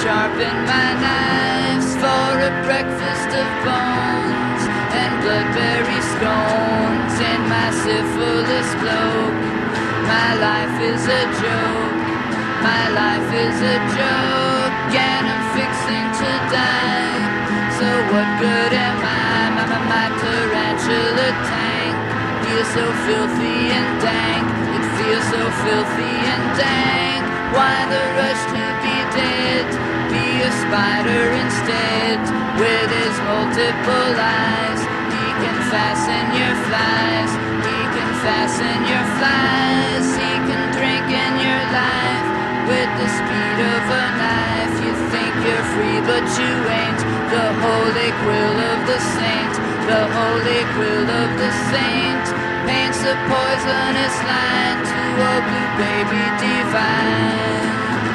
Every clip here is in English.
sharpen my knives for a breakfast of bones and bloodberry scones in my syphilis cloak. My life is a joke, my life is a joke, and I'm fixing to die. So what good am I? My tarantula tank feels so filthy and dank. It feels so filthy and dank. Why the rush to be dead? Be a spider instead. With his multiple eyes, he can fasten your flies. He can fasten your flies. He can drink in your life with the speed of a knife. You think you're free, but you ain't. The holy quill of the saint, the holy quill of the saint, paints a poisonous line to a blue baby divine.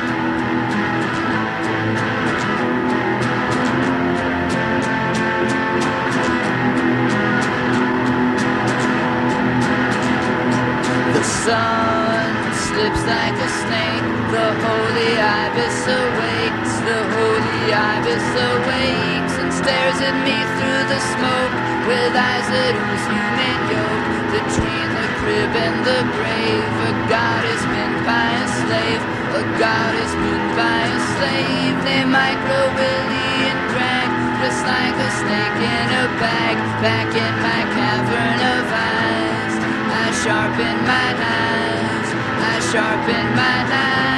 The sun slips like a snake, the holy ibis awakes, the holy ibis awakes and stares at me through the smoke with eyes that ooze human yoke. Between the crib and the grave, a god is pinned by a slave, a god is pinned by a slave. They micro willy and drag, just like a snake in a bag, back in my cavern of eyes. I sharpen my knives, I sharpen my knives.